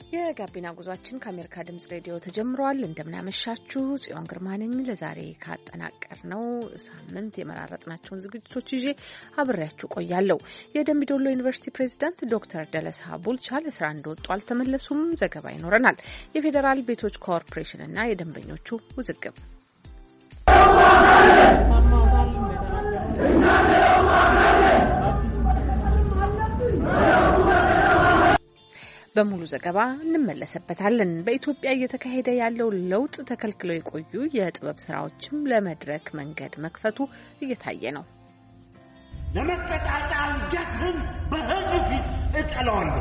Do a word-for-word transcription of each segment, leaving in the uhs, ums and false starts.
የጋቢና ጉዟችን ከአሜሪካ ድምጽ ሬዲዮ ተጀምሯል። እንደምናመሻችሁ ጽዮን ግርማ ነኝ። ለዛሬ ካጠናቀርነው ሳምንት የመራረጥናቸውን ዝግጅቶች ይዤ አብሬያችሁ ቆያለሁ። የደምቢ ዶሎ ዩኒቨርሲቲ ፕሬዝዳንት ዶክተር ደለሳ ቡልቻ ለስራ እንደወጡ አልተመለሱም። ዘገባ ይኖረናል። የፌዴራል ቤቶች ኮርፖሬሽንና የደንበኞቹ ውዝግብ በሙሉ ዘገባ እንመለስበታለን። በኢትዮጵያ እየተካሄደ ያለው ለውጥ ተከልክለው የቆዩ የጥበብ ስራዎችም ለመድረክ መንገድ መክፈቱ እየታየ ነው። ለመቀጣጫ አንገትህን በህዝብ ፊት እጠለዋለሁ።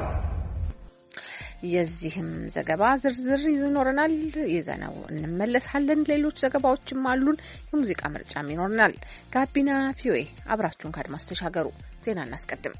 የዚህም ዘገባ ዝርዝር ይኖረናል። ይዘነው እንመለሳለን። ሌሎች ዘገባዎችም አሉን። የሙዚቃ ምርጫም ይኖረናል። ጋቢና ቪኦኤ አብራችሁን ካድማስ ተሻገሩ። ዜና እናስቀድም።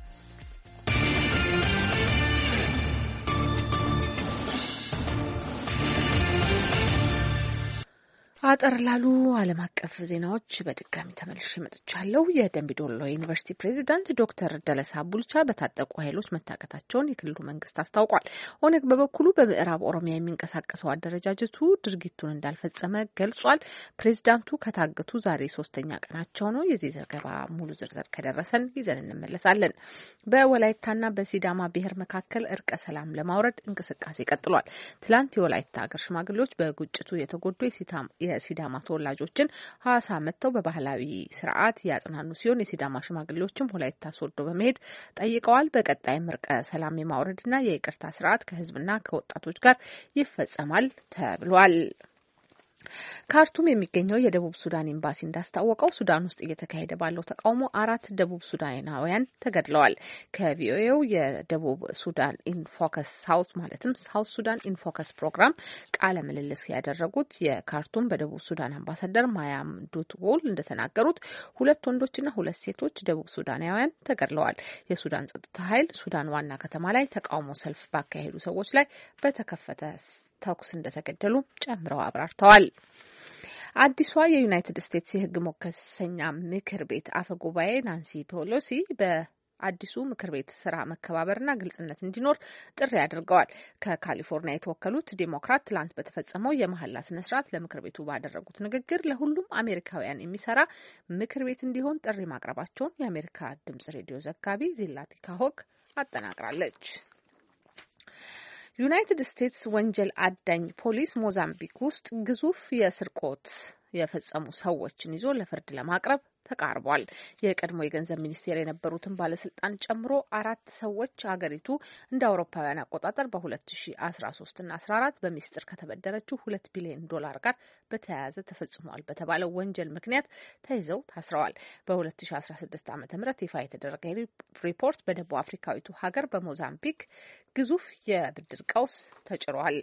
አጠር ላሉ ዓለም አቀፍ ዜናዎች በድጋሚ ተመልሼ መጥቻለሁ። የደምቢ ዶሎ ዩኒቨርሲቲ ፕሬዝዳንት ዶክተር ደለሳ ቡልቻ በታጠቁ ኃይሎች መታገታቸውን የክልሉ መንግስት አስታውቋል። ኦነግ በበኩሉ በምዕራብ ኦሮሚያ የሚንቀሳቀሰው አደረጃጀቱ ድርጊቱን እንዳልፈጸመ ገልጿል። ፕሬዝዳንቱ ከታገቱ ዛሬ ሶስተኛ ቀናቸው ነው። የዚህ ዘገባ ሙሉ ዝርዝር ከደረሰን ይዘን እንመለሳለን። በወላይታና በሲዳማ ብሔር መካከል እርቀ ሰላም ለማውረድ እንቅስቃሴ ቀጥሏል። ትላንት የወላይታ ሀገር ሽማግሌዎች በግጭቱ የተጎዱ የሲዳማ ተወላጆችን ሐዋሳ መጥተው በባህላዊ ስርዓት ያጽናኑ ሲሆን የሲዳማ ሽማግሌዎችም ወላይታ ሶዶ በመሄድ ጠይቀዋል። በቀጣይም እርቀ ሰላም የማውረድና የይቅርታ ስርዓት ከህዝብና ከወጣቶች ጋር ይፈጸማል ተብሏል። ካርቱም የሚገኘው የደቡብ ሱዳን ኤምባሲ እንዳስታወቀው ሱዳን ውስጥ እየተካሄደ ባለው ተቃውሞ አራት ደቡብ ሱዳናውያን ተገድለዋል። ከቪኦኤው የደቡብ ሱዳን ኢንፎከስ ሳውት ማለትም ሳውት ሱዳን ኢንፎከስ ፕሮግራም ቃለ ምልልስ ያደረጉት የካርቱም በደቡብ ሱዳን አምባሳደር ማያም ዱትጎል እንደተናገሩት ሁለት ወንዶችና ሁለት ሴቶች ደቡብ ሱዳናውያን ተገድለዋል። የሱዳን ጸጥታ ኃይል ሱዳን ዋና ከተማ ላይ ተቃውሞ ሰልፍ ባካሄዱ ሰዎች ላይ በተከፈተ ተኩስ እንደተገደሉ ጨምረው አብራርተዋል። አዲሷ የዩናይትድ ስቴትስ የሕግ መወሰኛ ምክር ቤት አፈ ጉባኤ ናንሲ ፔሎሲ በአዲሱ ምክር ቤት ስራ መከባበርና ግልጽነት እንዲኖር ጥሪ አድርገዋል። ከካሊፎርኒያ የተወከሉት ዴሞክራት ትላንት በተፈጸመው የመሐላ ስነ ስርዓት ለምክር ቤቱ ባደረጉት ንግግር ለሁሉም አሜሪካውያን የሚሰራ ምክር ቤት እንዲሆን ጥሪ ማቅረባቸውን የአሜሪካ ድምጽ ሬዲዮ ዘጋቢ ዚላቲካ ሆክ አጠናቅራለች። ዩናይትድ ስቴትስ ወንጀል አዳኝ ፖሊስ ሞዛምቢክ ውስጥ ግዙፍ የስርቆት የፈጸሙ ሰዎችን ይዞ ለፍርድ ለማቅረብ ተቃርቧል። የቀድሞ የገንዘብ ሚኒስቴር የነበሩትን ባለስልጣን ጨምሮ አራት ሰዎች አገሪቱ እንደ አውሮፓውያን አቆጣጠር በ2013 እና አስራ አራት በሚስጥር ከተበደረችው ሁለት ቢሊዮን ዶላር ጋር በተያያዘ ተፈጽሟል በተባለው ወንጀል ምክንያት ተይዘው ታስረዋል። በ2016 ዓ.ም ይፋ የተደረገ ሪፖርት በደቡብ አፍሪካዊቱ ሀገር በሞዛምቢክ ግዙፍ የብድር ቀውስ ተጭሯል።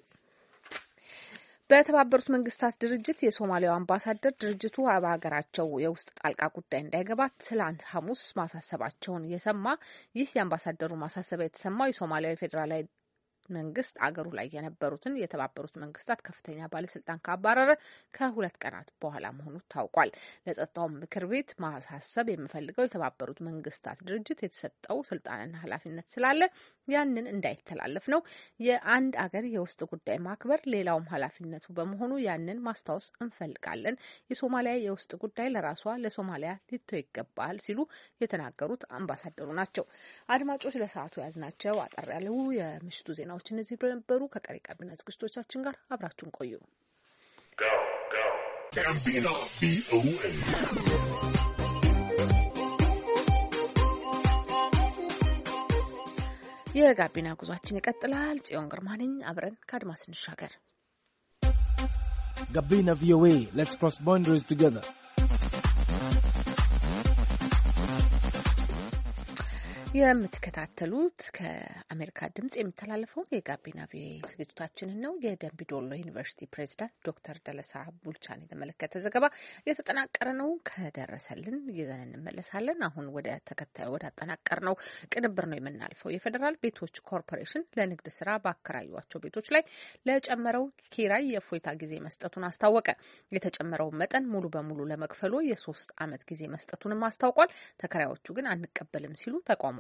በተባበሩት መንግስታት ድርጅት የሶማሊያው አምባሳደር ድርጅቱ በሀገራቸው የውስጥ ጣልቃ ጉዳይ እንዳይገባ ትላንት ሐሙስ ማሳሰባቸውን የሰማ ይህ የአምባሳደሩ ማሳሰቢያ የተሰማው የሶማሊያ ፌዴራላዊ መንግስት አገሩ ላይ የነበሩትን የተባበሩት መንግስታት ከፍተኛ ባለስልጣን ካባረረ ከሁለት ቀናት በኋላ መሆኑ ታውቋል። ለጸጥታው ምክር ቤት ማሳሰብ የምፈልገው የተባበሩት መንግስታት ድርጅት የተሰጠው ስልጣንና ኃላፊነት ስላለ ያንን እንዳይተላለፍ ነው። የአንድ አገር የውስጥ ጉዳይ ማክበር ሌላውም ኃላፊነቱ በመሆኑ ያንን ማስታወስ እንፈልጋለን። የሶማሊያ የውስጥ ጉዳይ ለራሷ ለሶማሊያ ሊተው ይገባል ሲሉ የተናገሩት አምባሳደሩ ናቸው። አድማጮች ለሰዓቱ ያዝናቸው አጠር ያለው የምሽቱ ዜናዎች እነዚህ ነበሩ። ከቀሪ ጋቢና ዝግጅቶቻችን ጋር አብራችሁን ቆዩ። የጋቢና ጉዟችን ይቀጥላል። ጽዮን ግርማ ነኝ። አብረን ከአድማስ እንሻገር። ጋቢና ቪኦኤ Let's cross boundaries together. የምትከታተሉት ከአሜሪካ ድምጽ የሚተላለፈው የጋቢና ቪኦኤ ዝግጅታችንን ነው። የደምቢ ዶሎ ዩኒቨርሲቲ ፕሬዝዳንት ዶክተር ደለሳ ቡልቻን የተመለከተ ዘገባ የተጠናቀረ ነው። ከደረሰልን ይዘን እንመለሳለን። አሁን ወደ ተከታዩ ወደ አጠናቀር ነው ቅንብር ነው የምናልፈው። የፌዴራል ቤቶች ኮርፖሬሽን ለንግድ ስራ ባከራዩዋቸው ቤቶች ላይ ለጨመረው ኪራይ የእፎይታ ጊዜ መስጠቱን አስታወቀ። የተጨመረው መጠን ሙሉ በሙሉ ለመክፈሉ የሶስት ዓመት ጊዜ መስጠቱንም አስታውቋል። ተከራዮቹ ግን አንቀበልም ሲሉ ተቃውሞ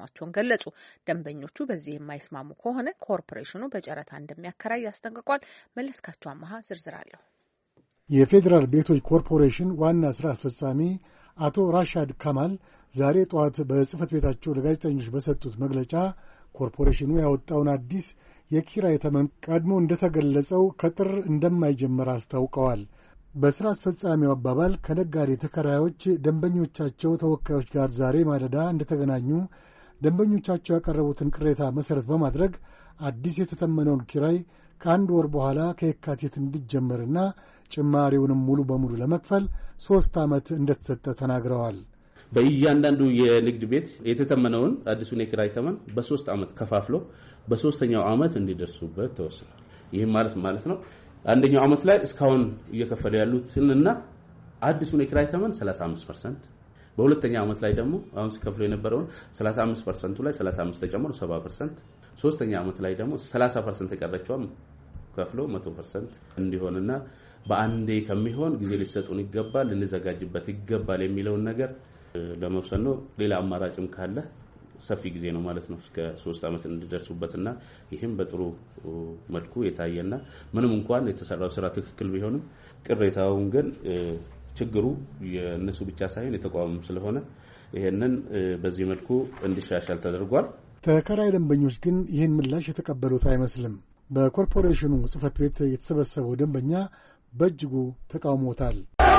መፈጸማቸውን ገለጹ። ደንበኞቹ በዚህ የማይስማሙ ከሆነ ኮርፖሬሽኑ በጨረታ እንደሚያከራይ ያስጠንቅቋል። መለስካቸው አማሃ ዝርዝር አለው። የፌዴራል ቤቶች ኮርፖሬሽን ዋና ስራ አስፈጻሚ አቶ ራሻድ ካማል ዛሬ ጠዋት በጽህፈት ቤታቸው ለጋዜጠኞች በሰጡት መግለጫ ኮርፖሬሽኑ ያወጣውን አዲስ የኪራይ ተመን ቀድሞ እንደተገለጸው ከጥር እንደማይጀምር አስታውቀዋል። በስራ አስፈጻሚው አባባል ከነጋዴ ተከራዮች ደንበኞቻቸው ተወካዮች ጋር ዛሬ ማለዳ እንደተገናኙ ደንበኞቻቸው ያቀረቡትን ቅሬታ መሠረት በማድረግ አዲስ የተተመነውን ኪራይ ከአንድ ወር በኋላ ከየካቲት እንዲጀመርና ጭማሪውንም ሙሉ በሙሉ ለመክፈል ሦስት ዓመት እንደተሰጠ ተናግረዋል። በእያንዳንዱ የንግድ ቤት የተተመነውን አዲሱን የኪራይ ተመን በሶስት ዓመት ከፋፍሎ በሶስተኛው ዓመት እንዲደርሱበት ተወስኗል። ይህም ማለት ማለት ነው አንደኛው ዓመት ላይ እስካሁን እየከፈሉ ያሉትንና አዲሱን የኪራይ ተመን ሰላሳ አምስት ፐርሰንት፣ በሁለተኛው ዓመት ላይ ደግሞ አሁን ሲከፍሉ የነበረውን ሰላሳ አምስት ፐርሰንት ላይ ሰላሳ አምስት ተጨምሮ ሰባ ፐርሰንት፣ ሶስተኛው ዓመት ላይ ደግሞ ሰላሳ ፐርሰንት የቀረችው ከፍሎ መቶ ፐርሰንት እንዲሆንና በአንዴ ከሚሆን ጊዜ ሊሰጡን ይገባል፣ ልንዘጋጅበት ይገባል የሚለውን ነገር ለመወሰን ነው። ሌላ አማራጭም ካለ ሰፊ ጊዜ ነው ማለት ነው እስከ ሶስት ዓመት እንዲደርሱበትና ይህም በጥሩ መልኩ የታየና ምንም እንኳን የተሰራው ስራ ትክክል ቢሆንም ቅሬታውን ግን ችግሩ የነሱ ብቻ ሳይሆን የተቋሙም ስለሆነ ይሄንን በዚህ መልኩ እንዲሻሻል ተደርጓል። ተከራይ ደንበኞች ግን ይህን ምላሽ የተቀበሉት አይመስልም። በኮርፖሬሽኑ ጽህፈት ቤት የተሰበሰበው ደንበኛ በእጅጉ ተቃውሞታል።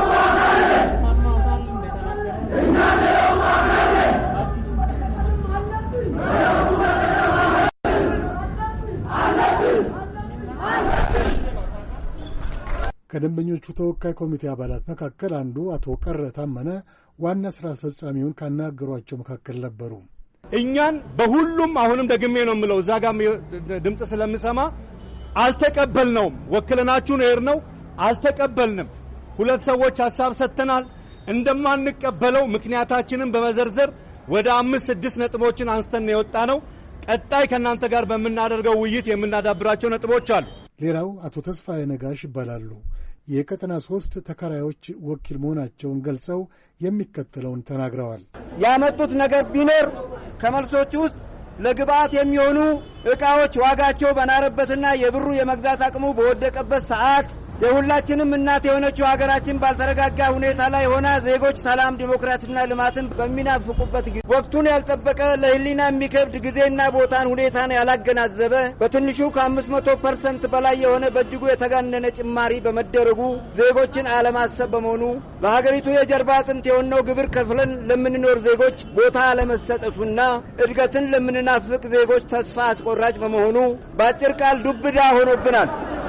ከደንበኞቹ ተወካይ ኮሚቴ አባላት መካከል አንዱ አቶ ቀረ ታመነ ዋና ስራ አስፈጻሚውን ካናገሯቸው መካከል ነበሩ። እኛን በሁሉም አሁንም ደግሜ ነው የምለው እዛ ጋር ድምጽ ስለምሰማ አልተቀበልነውም። ወክለናችሁ ነው የሄድነው፣ አልተቀበልንም። ሁለት ሰዎች ሐሳብ ሰጥተናል። እንደማንቀበለው ምክንያታችንን በመዘርዘር ወደ አምስት ስድስት ነጥቦችን አንስተን ነው የወጣነው። ቀጣይ ከናንተ ጋር በመናደርገው ውይይት የምናዳብራቸው ነጥቦች አሉ። ሌላው አቶ ተስፋዬ ነጋሽ ይባላሉ። የቀጠና ሶስት ተከራዮች ወኪል መሆናቸውን ገልጸው የሚከተለውን ተናግረዋል። ያመጡት ነገር ቢኖር ከመልሶቹ ውስጥ ለግብአት የሚሆኑ ዕቃዎች ዋጋቸው በናረበትና የብሩ የመግዛት አቅሙ በወደቀበት ሰዓት የሁላችንም እናት የሆነችው ሀገራችን ባልተረጋጋ ሁኔታ ላይ ሆና ዜጎች ሰላም፣ ዲሞክራሲና ልማትን በሚናፍቁበት ጊዜ ወቅቱን ያልጠበቀ ለህሊና የሚከብድ ጊዜና ቦታን ሁኔታን ያላገናዘበ በትንሹ ከአምስት መቶ ፐርሰንት በላይ የሆነ በእጅጉ የተጋነነ ጭማሪ በመደረጉ ዜጎችን አለማሰብ በመሆኑ ለሀገሪቱ የጀርባ አጥንት የሆነው ግብር ከፍለን ለምንኖር ዜጎች ቦታ አለመሰጠቱና እድገትን ለምንናፍቅ ዜጎች ተስፋ አስቆራጭ በመሆኑ በአጭር ቃል ዱብዳ ሆኖብናል።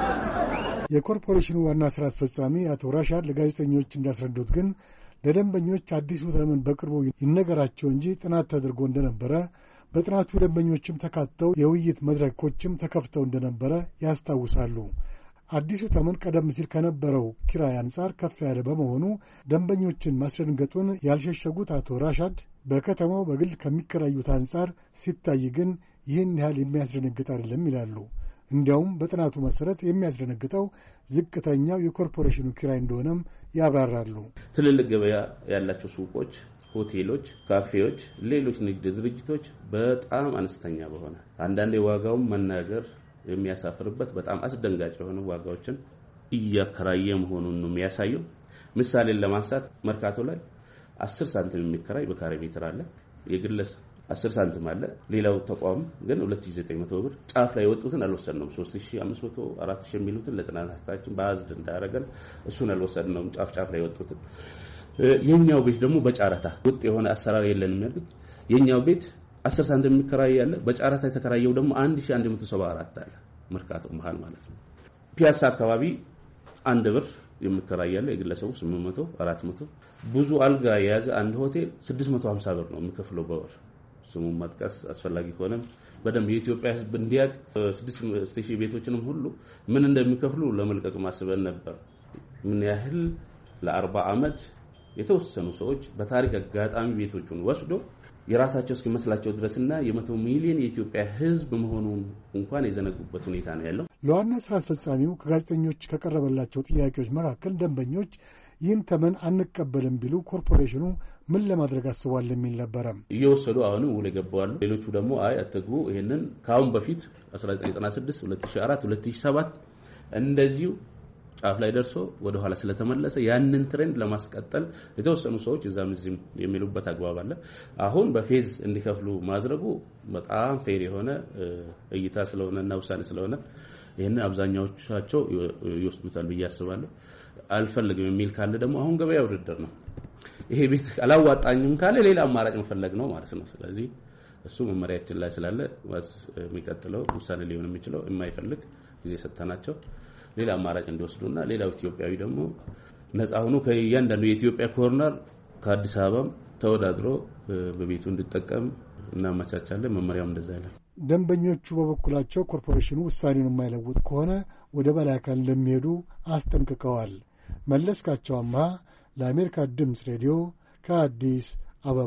የኮርፖሬሽኑ ዋና ስራ አስፈጻሚ አቶ ራሻድ ለጋዜጠኞች እንዳስረዱት ግን ለደንበኞች አዲሱ ተመን በቅርቡ ይነገራቸው እንጂ ጥናት ተደርጎ እንደነበረ፣ በጥናቱ ደንበኞችም ተካተው የውይይት መድረኮችም ተከፍተው እንደነበረ ያስታውሳሉ። አዲሱ ተመን ቀደም ሲል ከነበረው ኪራይ አንጻር ከፍ ያለ በመሆኑ ደንበኞችን ማስደንገጡን ያልሸሸጉት አቶ ራሻድ በከተማው በግል ከሚከራዩት አንጻር ሲታይ ግን ይህን ያህል የሚያስደነግጥ አይደለም ይላሉ። እንዲያውም በጥናቱ መሰረት የሚያስደነግጠው ዝቅተኛው የኮርፖሬሽኑ ኪራይ እንደሆነም ያብራራሉ። ትልልቅ ገበያ ያላቸው ሱቆች፣ ሆቴሎች፣ ካፌዎች፣ ሌሎች ንግድ ድርጅቶች በጣም አነስተኛ በሆነ አንዳንዴ ዋጋውን መናገር የሚያሳፍርበት በጣም አስደንጋጭ የሆኑ ዋጋዎችን እያከራየ መሆኑን ነው የሚያሳየው። ምሳሌን ለማንሳት መርካቶ ላይ አስር ሳንቲም የሚከራይ በካሬ ሜትር አለ። የግለሰብ አስር ሳንቲም አለ። ሌላው ተቋም ግን ሁለት ሺህ ዘጠኝ መቶ ብር። ጫፍ ላይ ወጡትን አልወሰድነውም። ሶስት ሺህ አምስት መቶ አራት ሺህ የሚሉትን ለጥናታችን በአዝድ እንዳረጋል እሱን አልወሰድነውም። ጫፍ ጫፍ ላይ ወጡትን። የኛው ቤት ደግሞ በጫራታ ወጥ የሆነ አሰራር የለንም ያሉት። የኛው ቤት አስር ሳንቲም የሚከራይ ያለ በጫራታ የተከራየው ደግሞ አንድ ሺህ አንድ መቶ ሰባ አራት አለ። መርካቶ መሃል ማለት ነው። ፒያሳ አካባቢ አንድ ብር የሚከራይ ያለ የግለሰቡ ስምንት መቶ አራት መቶ። ብዙ አልጋ የያዘ አንድ ሆቴል ስድስት መቶ ሃምሳ ብር ነው የሚከፍለው በወር። ስሙን መጥቀስ አስፈላጊ ከሆነ በደንብ የኢትዮጵያ ሕዝብ እንዲያቅ ስድስት ሺህ ቤቶችንም ሁሉ ምን እንደሚከፍሉ ለመልቀቅ ማስበን ነበር። ምን ያህል ለአርባ ዓመት የተወሰኑ ሰዎች በታሪክ አጋጣሚ ቤቶቹን ወስዶ የራሳቸው እስኪመስላቸው ድረስና የመቶ ሚሊዮን የኢትዮጵያ ሕዝብ መሆኑን እንኳን የዘነጉበት ሁኔታ ነው ያለው። ለዋና ስራ አስፈጻሚው ከጋዜጠኞች ከቀረበላቸው ጥያቄዎች መካከል ደንበኞች ይህን ተመን አንቀበልም ቢሉ ኮርፖሬሽኑ ምን ለማድረግ አስቧል የሚል ነበር። እየወሰዱ አሁንም ውል ገባዋል። ሌሎቹ ደግሞ አይ አትግቡ ይሄንን ካሁን በፊት አስራ ዘጠኝ ዘጠና ስድስት ሁለት ሺህ አራት ሁለት ሺህ ሰባት እንደዚሁ ጫፍ ላይ ደርሶ ወደ ኋላ ስለተመለሰ ያንን ትሬንድ ለማስቀጠል የተወሰኑ ሰዎች እዛም እዚህም የሚሉበት አግባብ አለ። አሁን በፌዝ እንዲከፍሉ ማድረጉ በጣም ፌር የሆነ እይታ ስለሆነና ውሳኔ ስለሆነ ይሄን አብዛኛዎቻቸው ይወስዱታል ብዬ አስባለሁ። አልፈልግም የሚል ካለ ደግሞ አሁን ገበያ ውድድር ነው። ይሄ ቤት አላዋጣኝም ካለ ሌላ አማራጭ መፈለግ ነው ማለት ነው። ስለዚህ እሱ መመሪያችን ላይ ስላለ ዋስ የሚቀጥለው ውሳኔ ሊሆን የሚችለው የማይፈልግ ጊዜ ሰጥተናቸው ሌላ አማራጭ እንዲወስዱና ሌላው ኢትዮጵያዊ ደግሞ ነፃ ሆኖ ከእያንዳንዱ የኢትዮጵያ ኮርነር ከአዲስ አበባም ተወዳድሮ በቤቱ እንዲጠቀም እናመቻቻለን። መመሪያው እንደዛ ይላል። ደንበኞቹ በበኩላቸው ኮርፖሬሽኑ ውሳኔውን የማይለውጥ ከሆነ ወደ በላይ አካል እንደሚሄዱ አስጠንቅቀዋል። መለስካቸው አምሃ ለአሜሪካ ድምፅ ሬዲዮ ከአዲስ አበባ።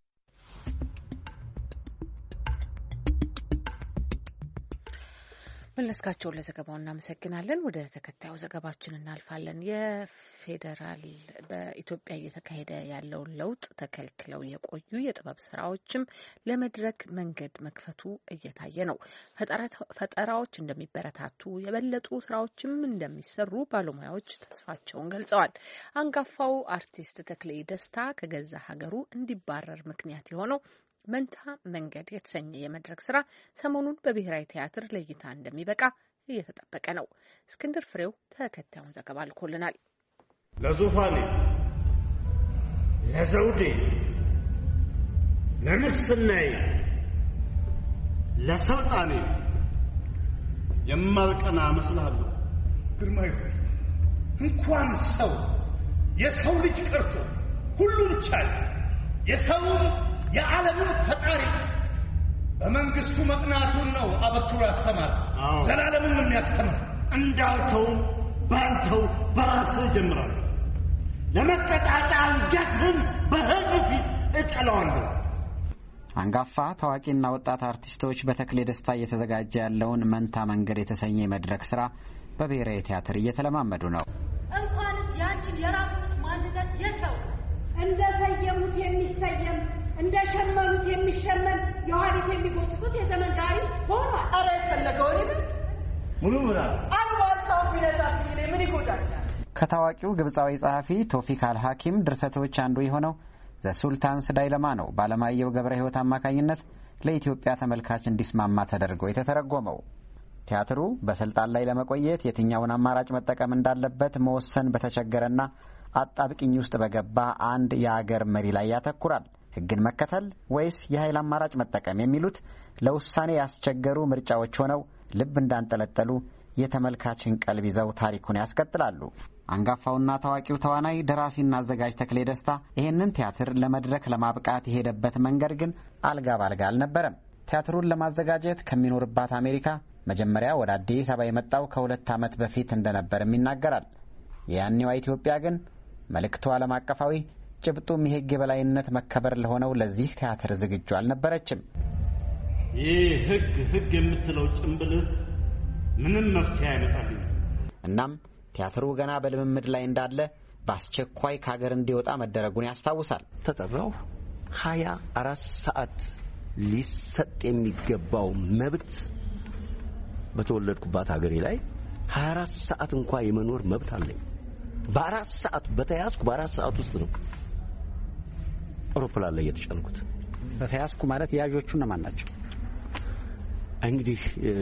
መለስካቸው ለዘገባው እናመሰግናለን። ወደ ተከታዩ ዘገባችን እናልፋለን። የፌዴራል በኢትዮጵያ እየተካሄደ ያለውን ለውጥ ተከልክለው የቆዩ የጥበብ ስራዎችም ለመድረክ መንገድ መክፈቱ እየታየ ነው። ፈጠራዎች እንደሚበረታቱ፣ የበለጡ ስራዎችም እንደሚሰሩ ባለሙያዎች ተስፋቸውን ገልጸዋል። አንጋፋው አርቲስት ተክሌ ደስታ ከገዛ ሀገሩ እንዲባረር ምክንያት የሆነው መንታ መንገድ የተሰኘ የመድረክ ስራ ሰሞኑን በብሔራዊ ቲያትር ለእይታ እንደሚበቃ እየተጠበቀ ነው። እስክንድር ፍሬው ተከታዩን ዘገባ ልኮልናል። ለዙፋኔ፣ ለዘውዴ፣ ለንግስናዬ፣ ለስልጣኔ የማልቀና እመስልሃለሁ። ግርማዊ ሆይ እንኳን ሰው የሰው ልጅ ቀርቶ ሁሉም ቻይ የሰውም የዓለምን ፈጣሪ በመንግስቱ መቅናቱን ነው አበክሮ ያስተማር። ዘላለምን የሚያስተምር እንዳልከው ባንተው በራስህ ጀምራል። ለመቀጣጫ አንገትህን በህዝብ ፊት እቀለዋለሁ። አንጋፋ ታዋቂና ወጣት አርቲስቶች በተክሌ ደስታ እየተዘጋጀ ያለውን መንታ መንገድ የተሰኘ መድረክ ስራ በብሔራዊ ቲያትር እየተለማመዱ ነው። እንኳንስ ያንቺን የራሱንስ ማንነት የተው እንደ ሰየሙት የሚሰየም እንደ ሸመኑት የሚሸመን የኋሊት የሚጎትቱት የዘመን ጋሪ ሆኗል። አረ የፈለገውን ይበል ሙሉ ብላ አልባልታው ቢነዛ ምን ይጎዳል? ከታዋቂው ግብፃዊ ጸሐፊ ቶፊክ አልሐኪም ድርሰቶች አንዱ የሆነው ዘ ሱልታንስ ዳይለማ ነው ባለማየሁ ገብረ ሕይወት አማካኝነት ለኢትዮጵያ ተመልካች እንዲስማማ ተደርጎ የተተረጎመው። ቲያትሩ በስልጣን ላይ ለመቆየት የትኛውን አማራጭ መጠቀም እንዳለበት መወሰን በተቸገረና አጣብቂኝ ውስጥ በገባ አንድ የአገር መሪ ላይ ያተኩራል። ሕግን መከተል ወይስ የኃይል አማራጭ መጠቀም የሚሉት ለውሳኔ ያስቸገሩ ምርጫዎች ሆነው ልብ እንዳንጠለጠሉ የተመልካችን ቀልብ ይዘው ታሪኩን ያስቀጥላሉ። አንጋፋውና ታዋቂው ተዋናይ ደራሲና አዘጋጅ ተክሌ ደስታ ይህንን ቲያትር ለመድረክ ለማብቃት የሄደበት መንገድ ግን አልጋ ባልጋ አልነበረም። ቲያትሩን ለማዘጋጀት ከሚኖርባት አሜሪካ መጀመሪያ ወደ አዲስ አበባ የመጣው ከሁለት ዓመት በፊት እንደነበርም ይናገራል። የያኔዋ ኢትዮጵያ ግን መልእክቱ ዓለም አቀፋዊ፣ ጭብጡም የሕግ የበላይነት መከበር ለሆነው ለዚህ ቲያትር ዝግጁ አልነበረችም። ይህ ሕግ ሕግ የምትለው ጭምብል ምንም መፍትሄ አይመጣልኝ። እናም ቲያትሩ ገና በልምምድ ላይ እንዳለ በአስቸኳይ ከሀገር እንዲወጣ መደረጉን ያስታውሳል። ተጠራው ሀያ አራት ሰዓት ሊሰጥ የሚገባው መብት በተወለድኩባት ሀገሬ ላይ ሀያ አራት ሰዓት እንኳን የመኖር መብት አለኝ። በአራት ሰዓት በተያዝኩ በአራት ሰዓት ውስጥ ነው አውሮፕላን ላይ የተጫንኩት። በተያዝኩ ማለት ያዦቹ እነማን ናቸው? እንግዲህ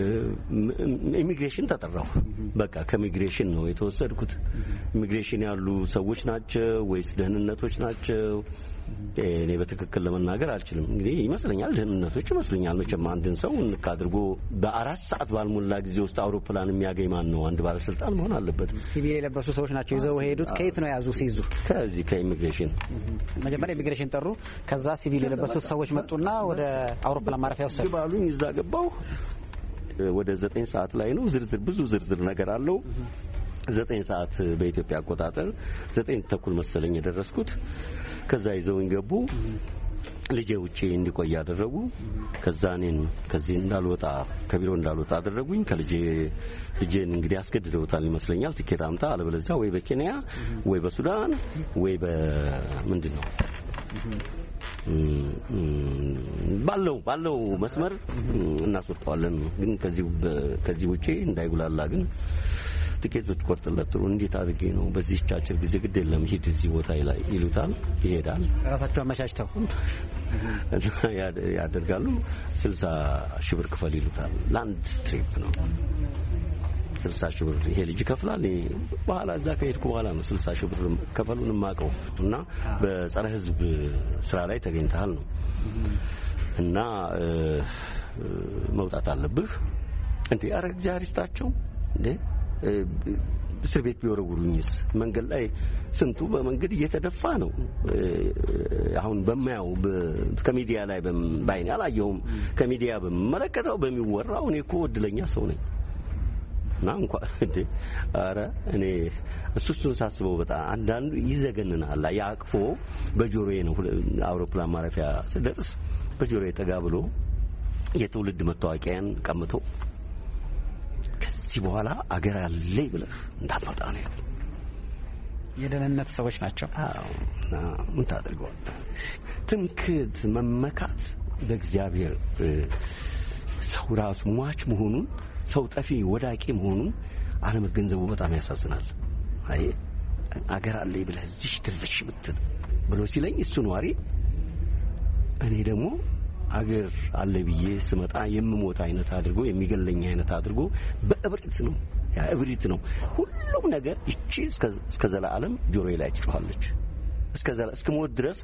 ኢሚግሬሽን ተጠራሁ። በቃ ከኢሚግሬሽን ነው የተወሰድኩት። ኢሚግሬሽን ያሉ ሰዎች ናቸው ወይስ ደህንነቶች ናቸው? እኔ በትክክል ለመናገር አልችልም። እንግዲህ ይመስለኛል ደህንነቶች ይመስሉኛል። መቼም አንድን ሰው እንካ አድርጎ በአራት ሰዓት ባልሞላ ጊዜ ውስጥ አውሮፕላን የሚያገኝ ማን ነው? አንድ ባለስልጣን መሆን አለበት። ሲቪል የለበሱ ሰዎች ናቸው ይዘው ሄዱት። ከየት ነው ያዙ? ሲይዙ ከዚህ ከኢሚግሬሽን መጀመሪያ ኢሚግሬሽን ጠሩ። ከዛ ሲቪል የለበሱት ሰዎች መጡና ወደ አውሮፕላን ማረፊያ ወሰዱ ባሉኝ። እዛ ገባሁ። ወደ ዘጠኝ ሰዓት ላይ ነው። ዝርዝር ብዙ ዝርዝር ነገር አለው። ዘጠኝ ሰዓት በኢትዮጵያ አቆጣጠር ዘጠኝ ተኩል መሰለኝ የደረስኩት። ከዛ ይዘውኝ ገቡ። ልጄ ውጪ እንዲቆይ ያደረጉ። ከዛ እኔን ከዚህ እንዳልወጣ ከቢሮ እንዳልወጣ አደረጉኝ። ከልጄ ልጄን እንግዲህ አስገድደውታል ይመስለኛል። ትኬት አምጣ አለበለዚያ ወይ በኬንያ ወይ በሱዳን ወይ በምንድን ነው ባለው ባለው መስመር እናስወጣዋለን። ግን ከዚህ ከዚህ ውጪ እንዳይጉላላ ግን ትኬቶች ቆርጥለት ጥሩ እንዴት አድርጌ ነው በዚህ ቻችር ጊዜ ግድ የለም ሂድ እዚህ ቦታ ላይ ይሉታል። ይሄዳል። ራሳቸው አመቻችተው ያደርጋሉ። ስልሳ ሺህ ብር ክፈል ይሉታል። ላንድ ትሪፕ ነው ስልሳ ሺህ ብር ይሄ ልጅ ይከፍላል። በኋላ እዛ ከሄድኩ በኋላ ነው ስልሳ ሺህ ብር ከፈሉን ማቀው እና በጸረ ህዝብ ስራ ላይ ተገኝተሃል ነው እና መውጣት አለብህ እንዴ አረ እግዚአብሔር ይስጣቸው እንዴ እስር ቤት ቢወረውሩኝስ መንገድ ላይ ስንቱ በመንገድ እየተደፋ ነው። አሁን በማያው ከሚዲያ ላይ በባይኔ አላየሁም። ከሚዲያ በመለከተው በሚወራው እኔ እኮ እድለኛ ሰው ነኝ እና እንኳን እንዴ አረ እኔ እሱሱን ሳስበው በጣም አንዳንዱ ይዘገንናል። ያቅፎ በጆሮዬ ነው አውሮፕላን ማረፊያ ስደርስ በጆሮዬ ጠጋ ብሎ የትውልድ መታወቂያን ቀምቶ ከዚህ በኋላ አገር አለኝ ብለህ እንዳትመጣ ነው ያለው። የደህንነት ሰዎች ናቸው። አዎ ምን ታደርገዋል? ትምክህት መመካት በእግዚአብሔር ሰው ራሱ ሟች መሆኑን ሰው ጠፊ ወዳቂ መሆኑን አለመገንዘቡ በጣም ያሳዝናል። አይ አገር አለኝ ብለህ እዚህ ድርሽ ብትል ብሎ ሲለኝ እሱ ነዋሪ እኔ ደግሞ አገር አለ ብዬ ስመጣ የምሞት አይነት አድርጎ የሚገለኝ አይነት አድርጎ በእብሪት ነው ያ እብሪት ነው ሁሉም ነገር። እቺ እስከ ዘላለም ጆሮዬ ላይ ትጮኻለች። እስከ ዘላለም እስከ ሞት ድረስ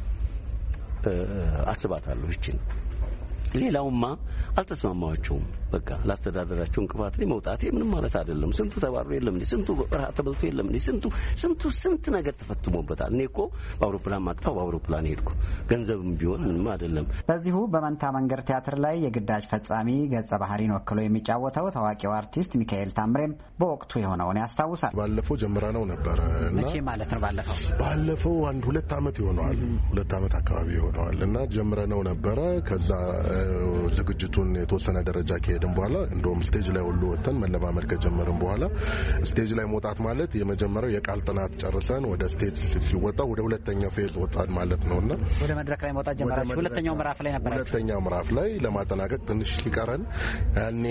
አስባታለሁ እቺን። ሌላውማ አልተስማማቸውም። በቃ ላስተዳደራቸው እንቅፋት ላይ መውጣቴ ምንም ማለት አይደለም። ስንቱ ተባሮ የለም እንዴ? ስንቱ ረሃ ተበልቶ የለም እንዴ? ስንቱ ስንቱ ስንት ነገር ተፈትሞበታል። እኔ እኮ በአውሮፕላን ማጣው በአውሮፕላን ሄድኩ። ገንዘብም ቢሆን ምንም አይደለም። በዚሁ በመንታ መንገድ ቲያትር ላይ የግዳጅ ፈጻሚ ገጸ ባህሪን ወክሎ የሚጫወተው ታዋቂው አርቲስት ሚካኤል ታምሬም በወቅቱ የሆነውን ያስታውሳል። ባለፈው ጀምራ ነው ነበር እና መቼ ማለት ነው? ባለፈው ባለፈው አንድ ሁለት አመት ይሆነዋል። ሁለት አመት አካባቢ ይሆነዋል እና ጀምራ ነው ነበር። ከዛ ዝግጅቱን የተወሰነ ደረጃ ከሄድን በኋላ እንደውም ስቴጅ ላይ ሁሉ ወጥተን መለማመድ ከጀመርን በኋላ ስቴጅ ላይ መውጣት ማለት የመጀመሪያው የቃል ጥናት ጨርሰን ወደ ስቴጅ ሲወጣ ወደ ሁለተኛው ፌዝ ወጣን ማለት ነውና ወደ መድረክ ላይ መውጣት ጀመራችሁ። ሁለተኛው ምዕራፍ ላይ ነበር። ሁለተኛው ምዕራፍ ላይ ለማጠናቀቅ ትንሽ ሲቀረን ያኔ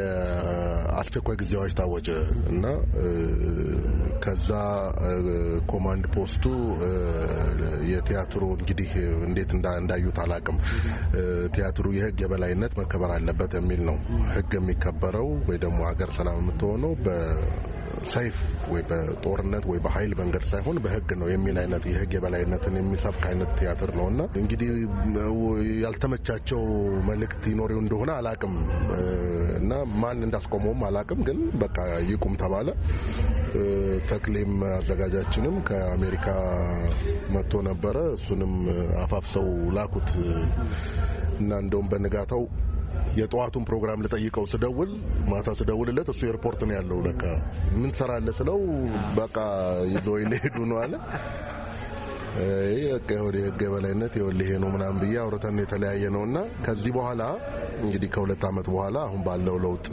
አስቸኳይ ጊዜ አዋጅ ታወጀ እና ከዛ ኮማንድ ፖስቱ የቲያትሩ እንግዲህ እንዴት እንዳዩት አላቅም ቲያትሩ የህግ የበላይነት መከበር አለበት የሚል ነው። ህግ የሚከበረው ወይ ደግሞ ሀገር ሰላም የምትሆነው በሰይፍ ወይ በጦርነት ወይ በኃይል መንገድ ሳይሆን በህግ ነው የሚል አይነት የህግ የበላይነትን የሚሰብክ አይነት ቲያትር ነውና እንግዲህ ያልተመቻቸው መልእክት ይኖረው እንደሆነ አላቅም እና ማን እንዳስቆመውም አላቅም። ግን በቃ ይቁም ተባለ። ተክሌም አዘጋጃችንም ከአሜሪካ መጥቶ ነበረ። እሱንም አፋፍሰው ላኩት እና እንደውም በንጋታው የጧቱን ፕሮግራም ልጠይቀው ስደውል ማታ ስደውልለት እሱ ኤርፖርት ነው ያለው። ለካ ምን ትሰራለህ ስለው በቃ ይዘው ይሄዱ ነው አለ። እይ ከወደ ህግ የበላይነት ይወልሄ ነው ምናምን ብዬ አውርተን የተለያየ ነውና ከዚህ በኋላ እንግዲህ ከሁለት አመት በኋላ አሁን ባለው ለውጥ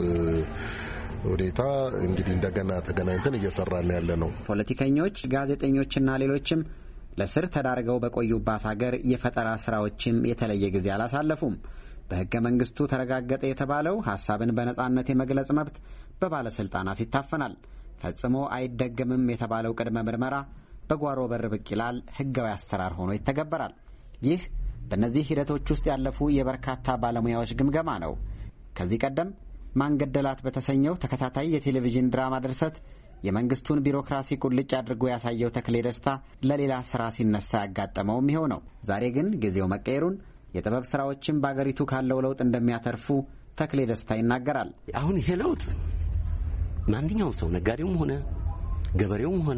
ሁኔታ እንግዲህ እንደገና ተገናኝተን እየሰራን ያለ ነው። ፖለቲከኞች፣ ጋዜጠኞችና ሌሎችም ለስር ተዳርገው በቆዩባት ሀገር የፈጠራ ስራዎችም የተለየ ጊዜ አላሳለፉም። በህገ መንግስቱ ተረጋገጠ የተባለው ሐሳብን በነጻነት የመግለጽ መብት በባለስልጣናት ይታፈናል። ፈጽሞ አይደገምም የተባለው ቅድመ ምርመራ በጓሮ በር ብቅ ይላል፣ ህጋዊ አሰራር ሆኖ ይተገበራል። ይህ በእነዚህ ሂደቶች ውስጥ ያለፉ የበርካታ ባለሙያዎች ግምገማ ነው። ከዚህ ቀደም ማንገደላት በተሰኘው ተከታታይ የቴሌቪዥን ድራማ ድርሰት የመንግስቱን ቢሮክራሲ ቁልጭ አድርጎ ያሳየው ተክሌ ደስታ ለሌላ ስራ ሲነሳ ያጋጠመውም ይኸው ነው። ዛሬ ግን ጊዜው መቀየሩን የጥበብ ስራዎችን በአገሪቱ ካለው ለውጥ እንደሚያተርፉ ተክሌ ደስታ ይናገራል። አሁን ይሄ ለውጥ ማንኛውም ሰው ነጋዴውም ሆነ ገበሬውም ሆነ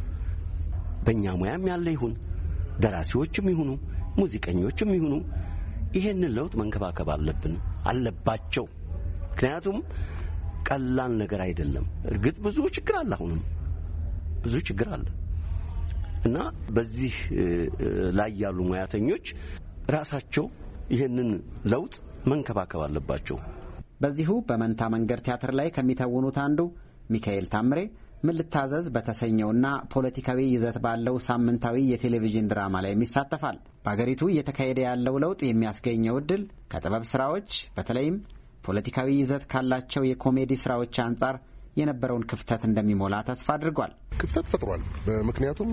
በእኛ ሙያም ያለ ይሁን ደራሲዎችም ይሁኑ ሙዚቀኞችም ይሁኑ ይሄንን ለውጥ መንከባከብ አለብን አለባቸው። ምክንያቱም ቀላል ነገር አይደለም። እርግጥ ብዙ ችግር አለ፣ አሁንም ብዙ ችግር አለ እና በዚህ ላይ ያሉ ሙያተኞች ራሳቸው ይሄንን ለውጥ መንከባከብ አለባቸው። በዚሁ በመንታ መንገድ ቲያትር ላይ ከሚተውኑት አንዱ ሚካኤል ታምሬ ምን ልታዘዝ በተሰኘውና ፖለቲካዊ ይዘት ባለው ሳምንታዊ የቴሌቪዥን ድራማ ላይ ይሳተፋል። በአገሪቱ እየተካሄደ ያለው ለውጥ የሚያስገኘው እድል ከጥበብ ስራዎች በተለይም ፖለቲካዊ ይዘት ካላቸው የኮሜዲ ስራዎች አንጻር የነበረውን ክፍተት እንደሚሞላ ተስፋ አድርጓል። ክፍተት ፈጥሯል። ምክንያቱም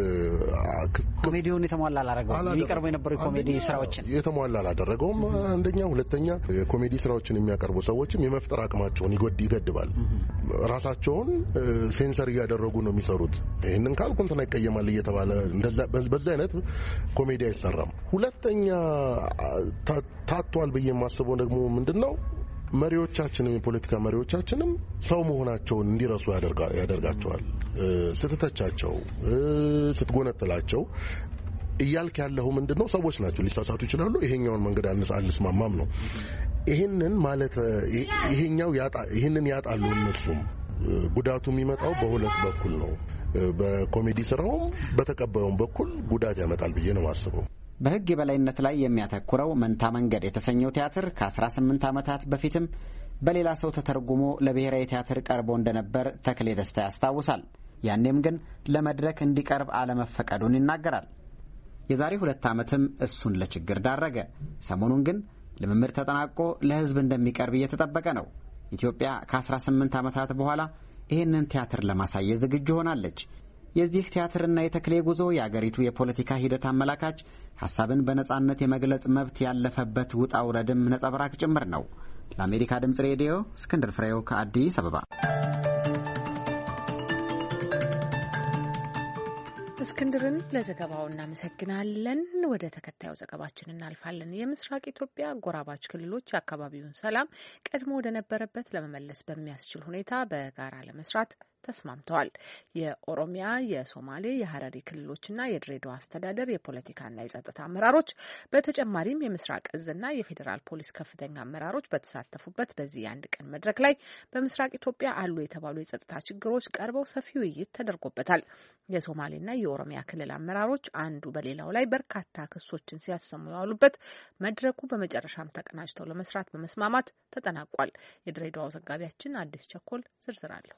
ኮሜዲውን የተሟላ አላደረገውም። የሚቀርቡ የነበሩ የኮሜዲ ስራዎችን የተሟላ አላደረገውም። አንደኛ፣ ሁለተኛ የኮሜዲ ስራዎችን የሚያቀርቡ ሰዎችም የመፍጠር አቅማቸውን ይገድባል። ራሳቸውን ሴንሰር እያደረጉ ነው የሚሰሩት። ይህንን ካልኩ እንትና ይቀየማል እየተባለ በዛ አይነት ኮሜዲ አይሰራም። ሁለተኛ ታቷል ብዬ የማስበው ደግሞ ምንድነው መሪዎቻችንም የፖለቲካ መሪዎቻችንም ሰው መሆናቸውን እንዲረሱ ያደርጋቸዋል። ስትተቻቸው፣ ስትጎነጥላቸው እያልክ ያለው ምንድነው ሰዎች ናቸው፣ ሊሳሳቱ ይችላሉ። ይሄኛውን መንገድ አንስማማም ነው። ይሄንን ማለት ይሄኛው ያጣ ይሄንን ያጣሉ እነሱም። ጉዳቱ የሚመጣው በሁለት በኩል ነው። በኮሜዲ ስራውም በተቀባዩም በኩል ጉዳት ያመጣል ብዬ ነው ማስበው። በሕግ የበላይነት ላይ የሚያተኩረው መንታ መንገድ የተሰኘው ቲያትር ከአስራ ስምንት ዓመታት በፊትም በሌላ ሰው ተተርጉሞ ለብሔራዊ ቲያትር ቀርቦ እንደነበር ተክሌ ደስታ ያስታውሳል። ያኔም ግን ለመድረክ እንዲቀርብ አለመፈቀዱን ይናገራል። የዛሬ ሁለት ዓመትም እሱን ለችግር ዳረገ። ሰሞኑን ግን ልምምድ ተጠናቆ ለሕዝብ እንደሚቀርብ እየተጠበቀ ነው። ኢትዮጵያ ከአስራ ስምንት ዓመታት በኋላ ይህንን ቲያትር ለማሳየት ዝግጁ ሆናለች። የዚህ ቲያትርና የተክሌ ጉዞ የአገሪቱ የፖለቲካ ሂደት አመላካች፣ ሐሳብን በነጻነት የመግለጽ መብት ያለፈበት ውጣ ውረድም ነጸብራቅ ጭምር ነው። ለአሜሪካ ድምጽ ሬዲዮ እስክንድር ፍሬው ከአዲስ አበባ። እስክንድርን ለዘገባው እናመሰግናለን። ወደ ተከታዩ ዘገባችን እናልፋለን። የምስራቅ ኢትዮጵያ ጎራባች ክልሎች የአካባቢውን ሰላም ቀድሞ ወደ ነበረበት ለመመለስ በሚያስችል ሁኔታ በጋራ ለመስራት ተስማምተዋል። የኦሮሚያ፣ የሶማሌ፣ የሀረሪ ክልሎችና የድሬዳዋ አስተዳደር የፖለቲካና የጸጥታ አመራሮች በተጨማሪም የምስራቅ እዝና የፌዴራል ፖሊስ ከፍተኛ አመራሮች በተሳተፉበት በዚህ የአንድ ቀን መድረክ ላይ በምስራቅ ኢትዮጵያ አሉ የተባሉ የጸጥታ ችግሮች ቀርበው ሰፊ ውይይት ተደርጎበታል። የሶማሌና የኦሮሚያ ክልል አመራሮች አንዱ በሌላው ላይ በርካታ ክሶችን ሲያሰሙ የዋሉበት መድረኩ በመጨረሻም ተቀናጅተው ለመስራት በመስማማት ተጠናቋል። የድሬዳዋው ዘጋቢያችን አዲስ ቸኮል ዝርዝር አለው።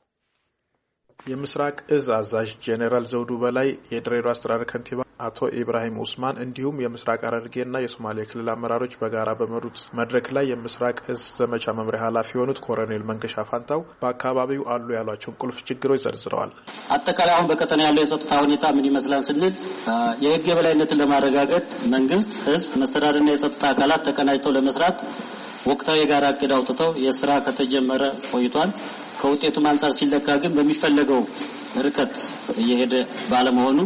የምስራቅ እዝ አዛዥ ጄኔራል ዘውዱ በላይ፣ የድሬዳዋ አስተዳደር ከንቲባ አቶ ኢብራሂም ኡስማን እንዲሁም የምስራቅ ሐረርጌና የሶማሌ ክልል አመራሮች በጋራ በመሩት መድረክ ላይ የምስራቅ እዝ ዘመቻ መምሪያ ኃላፊ የሆኑት ኮሎኔል መንገሻ ፋንታው በአካባቢው አሉ ያሏቸውን ቁልፍ ችግሮች ዘርዝረዋል። አጠቃላይ አሁን በቀጠና ያለው የጸጥታ ሁኔታ ምን ይመስላል ስንል የህግ የበላይነትን ለማረጋገጥ መንግስት፣ ህዝብ፣ መስተዳድርና የጸጥታ አካላት ተቀናጅተው ለመስራት ወቅታዊ የጋራ እቅድ አውጥተው የስራ ከተጀመረ ቆይቷል። ከውጤቱም አንጻር ሲለካ ግን በሚፈለገው ርቀት እየሄደ ባለመሆኑ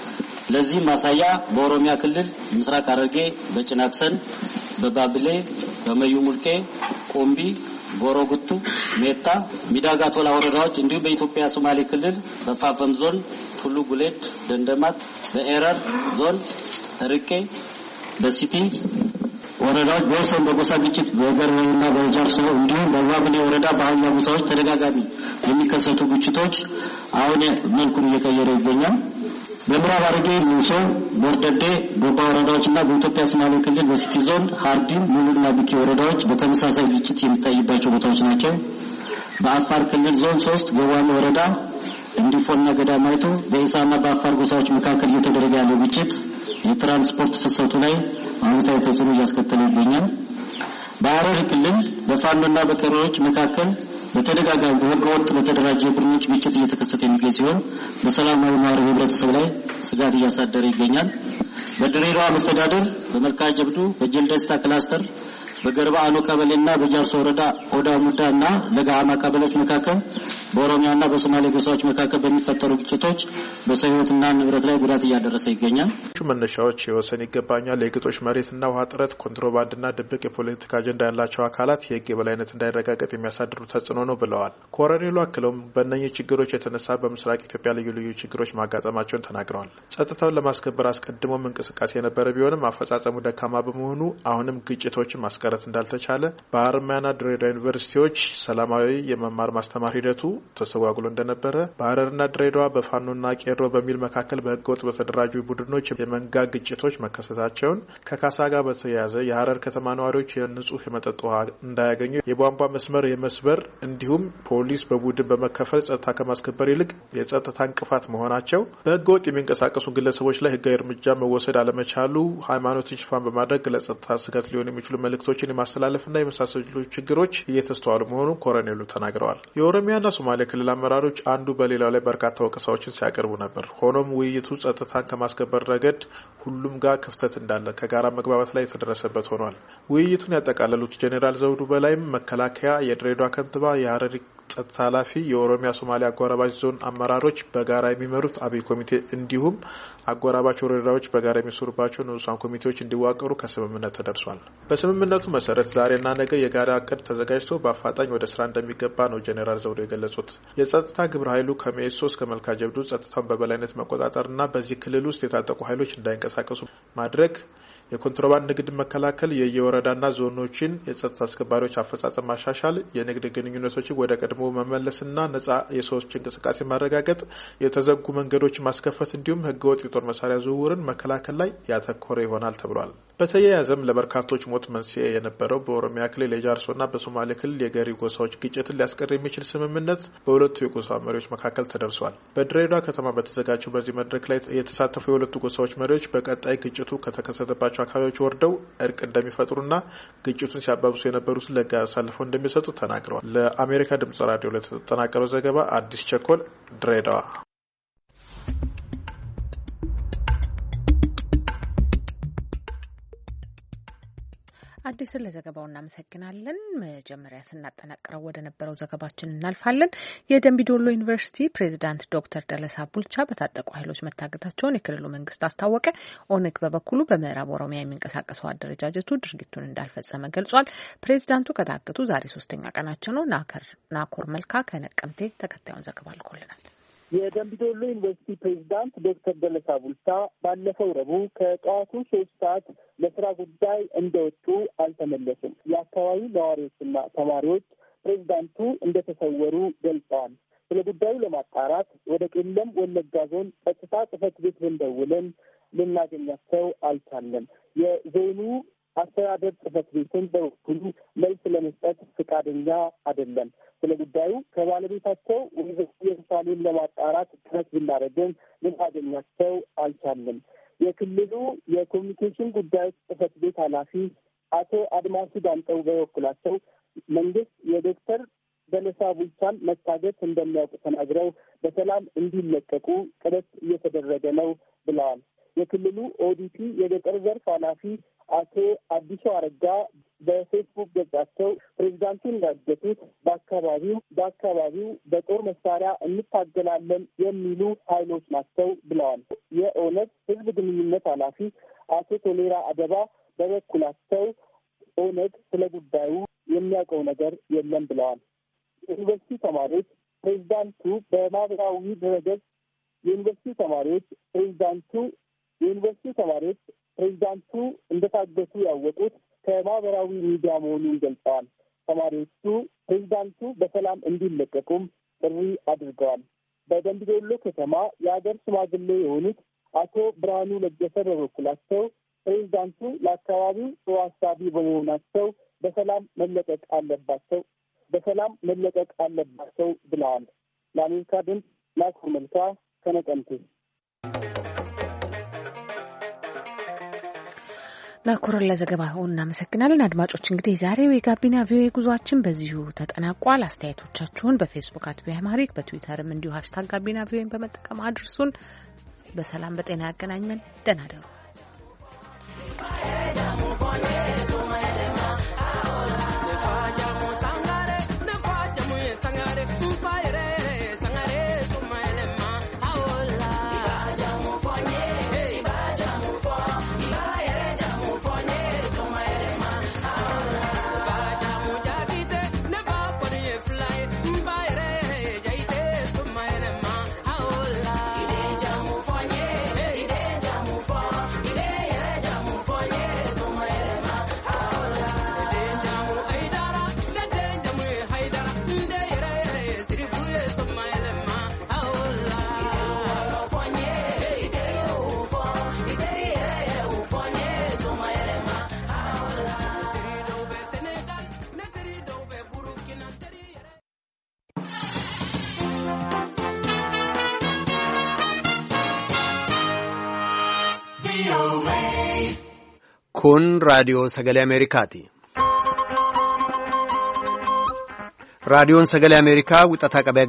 ለዚህ ማሳያ በኦሮሚያ ክልል ምስራቅ ሐረርጌ በጭናክሰን፣ በባብሌ፣ በመዩ ሙልቄ፣ ቆምቢ፣ ጎሮጉቱ፣ ሜታ፣ ሚዳጋ ቶላ ወረዳዎች እንዲሁም በኢትዮጵያ ሶማሌ ክልል በፋፈም ዞን ቱሉ ጉሌድ፣ ደንደማት፣ በኤረር ዞን ርቄ፣ በሲቲ ወረዳዎች በወሰን በጎሳ ግጭት በገርበውና በጃርሶ እንዲሁም በባብሌ ወረዳ በአኛ ጎሳዎች ተደጋጋሚ የሚከሰቱ ግጭቶች አሁን መልኩን እየቀየረ ይገኛል። በምዕራብ ሐረርጌ ሙሶ፣ ቦርደዴ፣ ጎባ ወረዳዎችና በኢትዮጵያ ሶማሌ ክልል በሲቲ ዞን ሃርዲን፣ ሙሉና ቢኬ ወረዳዎች በተመሳሳይ ግጭት የሚታይባቸው ቦታዎች ናቸው። በአፋር ክልል ዞን ሶስት ገዋኔ ወረዳ እንዲፎና ገዳማይቱ በኢሳና በአፋር ጎሳዎች መካከል እየተደረገ ያለው ግጭት የትራንስፖርት ፍሰቱ ላይ አሉታዊ ተጽዕኖ እያስከተለ ይገኛል። በሐረሪ ክልል በፋኖና በቀሪዎች መካከል በተደጋጋሚ በህገወጥ በተደራጀ ቡድኖች ግጭት እየተከሰተ የሚገኝ ሲሆን በሰላማዊ ነዋሪ ህብረተሰብ ላይ ስጋት እያሳደረ ይገኛል። በድሬዳዋ መስተዳድር በመልካ ጀብዱ፣ በጀልደስታ ክላስተር፣ በገርባ አኖ ቀበሌና በጃርሶ ወረዳ ኦዳ ሙዳና ለጋሃማ ቀበሌዎች መካከል በኦሮሚያና በሶማሌ ጎሳዎች መካከል በሚፈጠሩ ግጭቶች በሰው ህይወትና ንብረት ላይ ጉዳት እያደረሰ ይገኛል። መነሻዎች የወሰን ይገባኛል፣ የግጦሽ መሬትና ውሃ ጥረት፣ ኮንትሮባንድና ድብቅ የፖለቲካ አጀንዳ ያላቸው አካላት የህግ የበላይነት እንዳይረጋገጥ የሚያሳድሩ ተጽዕኖ ነው ብለዋል። ኮሎኔሉ አክለውም በእነኚህ ችግሮች የተነሳ በምስራቅ ኢትዮጵያ ልዩ ልዩ ችግሮች ማጋጠማቸውን ተናግረዋል። ጸጥታውን ለማስከበር አስቀድሞም እንቅስቃሴ የነበረ ቢሆንም አፈጻጸሙ ደካማ በመሆኑ አሁንም ግጭቶችን ማስቀረት እንዳልተቻለ፣ በሐረማያና ድሬዳዋ ዩኒቨርሲቲዎች ሰላማዊ የመማር ማስተማር ሂደቱ ተስተጓጉሎ እንደነበረ በሐረርና ድሬዳዋ በፋኖና ቄሮ በሚል መካከል በህገወጥ በተደራጁ ቡድኖች የመንጋ ግጭቶች መከሰታቸውን ከካሳ ጋር በተያያዘ የሐረር ከተማ ነዋሪዎች የንጹህ የመጠጥ ውሃ እንዳያገኙ የቧንቧ መስመር የመስበር እንዲሁም ፖሊስ በቡድን በመከፈል ጸጥታ ከማስከበር ይልቅ የጸጥታ እንቅፋት መሆናቸው በህገወጥ የሚንቀሳቀሱ ግለሰቦች ላይ ህጋዊ እርምጃ መወሰድ አለመቻሉ ሃይማኖትን ሽፋን በማድረግ ለጸጥታ ስጋት ሊሆኑ የሚችሉ መልእክቶችን የማስተላለፍና የመሳሰሉ ችግሮች እየተስተዋሉ መሆኑን ኮሎኔሉ ተናግረዋል። የኦሮሚያና ሶማሌ ክልል አመራሮች አንዱ በሌላው ላይ በርካታ ወቀሳዎችን ሲያቀርቡ ነበር። ሆኖም ውይይቱ ጸጥታን ከማስከበር ረገድ ሁሉም ጋር ክፍተት እንዳለ ከጋራ መግባባት ላይ የተደረሰበት ሆኗል። ውይይቱን ያጠቃለሉት ጄኔራል ዘውዱ በላይም መከላከያ፣ የድሬዳዋ ከንቲባ፣ የሐረሪ ጸጥታ ኃላፊ፣ የኦሮሚያ ሶማሌ አጎራባች ዞን አመራሮች በጋራ የሚመሩት አብይ ኮሚቴ እንዲሁም አጎራባች ወረዳዎች በጋራ የሚሰሩባቸው ንዑሳን ኮሚቴዎች እንዲዋቀሩ ከስምምነት ተደርሷል። በስምምነቱ መሰረት ዛሬና ነገ የጋራ እቅድ ተዘጋጅቶ በአፋጣኝ ወደ ስራ እንደሚገባ ነው ጄኔራል ዘውዱ የገለጹት። የጸጥታ ግብረ ኃይሉ ከሜሶ እስከ መልካ ጀብዱ ጸጥታውን በበላይነት መቆጣጠርና በዚህ ክልል ውስጥ የታጠቁ ኃይሎች እንዳይንቀሳቀሱ ማድረግ፣ የኮንትሮባንድ ንግድ መከላከል፣ የየወረዳና ዞኖችን የጸጥታ አስከባሪዎች አፈጻጸም ማሻሻል፣ የንግድ ግንኙነቶችን ወደ ቀድሞ መመለስና ነጻ የሰዎች እንቅስቃሴ ማረጋገጥ፣ የተዘጉ መንገዶችን ማስከፈት እንዲሁም ህገወጥ የጦር መሳሪያ ዝውውርን መከላከል ላይ ያተኮረ ይሆናል ተብሏል። በተያያዘም ለበርካቶች ሞት መንስኤ የነበረው በኦሮሚያ ክልል የጃርሶና በሶማሌ ክልል የገሪ ጎሳዎች ግጭትን ሊያስቀር የሚችል ስምምነት በሁለቱ የጎሳ መሪዎች መካከል ተደርሷል። በድሬዳዋ ከተማ በተዘጋጀው በዚህ መድረክ ላይ የተሳተፉ የሁለቱ ጎሳዎች መሪዎች በቀጣይ ግጭቱ ከተከሰተባቸው አካባቢዎች ወርደው እርቅ እንደሚፈጥሩና ግጭቱን ሲያባብሱ የነበሩትን ለህግ አሳልፈው እንደሚሰጡ ተናግረዋል። ለአሜሪካ ድምጽ ራዲዮ ለተጠናቀረው ዘገባ አዲስ ቸኮል ድሬዳዋ። አዲስን ለዘገባው እናመሰግናለን። መጀመሪያ ስናጠናቅረው ወደ ነበረው ዘገባችን እናልፋለን። የደምቢዶሎ ዩኒቨርሲቲ ፕሬዚዳንት ዶክተር ደለሳ ቡልቻ በታጠቁ ኃይሎች መታገታቸውን የክልሉ መንግስት አስታወቀ። ኦነግ በበኩሉ በምዕራብ ኦሮሚያ የሚንቀሳቀሰው አደረጃጀቱ ድርጊቱን እንዳልፈጸመ ገልጿል። ፕሬዚዳንቱ ከታገቱ ዛሬ ሶስተኛ ቀናቸው ነው። ናኮር መልካ ከነቀምቴ ተከታዩን ዘገባ ልኮልናል። የደምቢዶሎ ዩኒቨርሲቲ ፕሬዚዳንት ዶክተር ደለሳ ቡልቻ ባለፈው ረቡዕ ከጠዋቱ ሶስት ሰዓት ለስራ ጉዳይ እንደወጡ አልተመለሱም። የአካባቢ ነዋሪዎችና ተማሪዎች ፕሬዚዳንቱ እንደተሰወሩ ገልጸዋል። ስለ ጉዳዩ ለማጣራት ወደ ቄለም ወለጋ ዞን ጸጥታ ጽሕፈት ቤት ብንደውልም ልናገኛቸው አልቻለም። የዞኑ አስተዳደር ጽሕፈት ቤትን በበኩሉ መልስ ለመስጠት ፈቃደኛ አይደለም። ስለ ጉዳዩ ከባለቤታቸው ወይዘሮ ኢየሩሳሌም ለማጣራት ጥረት ብናደርግም ልናገኛቸው አልቻለም። የክልሉ የኮሚኒኬሽን ጉዳዮች ጽሕፈት ቤት ኃላፊ አቶ አድማሱ ዳምጠው በበኩላቸው መንግስት የዶክተር ደለሳ ቡልቻን መታገት እንደሚያውቁ ተናግረው በሰላም እንዲለቀቁ ጥረት እየተደረገ ነው ብለዋል። የክልሉ ኦዲፒ የገጠር ዘርፍ ኃላፊ አቶ አዲሱ አረጋ በፌስቡክ ገጻቸው ፕሬዚዳንቱን ያገቱት በአካባቢው በአካባቢው በጦር መሳሪያ እንታገላለን የሚሉ ኃይሎች ናቸው ብለዋል። የኦነግ ህዝብ ግንኙነት ኃላፊ አቶ ቶሌራ አደባ በበኩላቸው ኦነግ ስለ ጉዳዩ የሚያውቀው ነገር የለም ብለዋል። የዩኒቨርሲቲ ተማሪዎች ፕሬዚዳንቱ በማህበራዊ ድረገጽ የዩኒቨርሲቲ ተማሪዎች ፕሬዚዳንቱ የዩኒቨርሲቲ ተማሪዎች ፕሬዚዳንቱ እንደታገቱ ያወቁት ከማህበራዊ ሚዲያ መሆኑን ገልጸዋል። ተማሪዎቹ ፕሬዚዳንቱ በሰላም እንዲለቀቁም ጥሪ አድርገዋል። በደምቢዶሎ ከተማ የሀገር ሽማግሌ የሆኑት አቶ ብርሃኑ ለገሰ በበኩላቸው ፕሬዚዳንቱ ለአካባቢው ጥሩ አሳቢ በመሆናቸው በሰላም መለቀቅ አለባቸው በሰላም መለቀቅ አለባቸው ብለዋል። ለአሜሪካ ድምፅ ናኮር መልካ ከነቀምቴ። ናኮር ለዘገባው እናመሰግናለን። አድማጮች እንግዲህ ዛሬው የጋቢና ቪኦኤ ጉዟችን በዚሁ ተጠናቋል። አስተያየቶቻችሁን በፌስቡክ አት ቪኦኤ አማሪክ በትዊተርም እንዲሁ ሃሽታግ ጋቢና ቪኦኤን በመጠቀም አድርሱን። በሰላም በጤና ያገናኘን። ደህና ደሩ። Kun raadiyoo sagalee Ameerikaati. Raadiyoon sagalee Ameerikaa wixataa qabee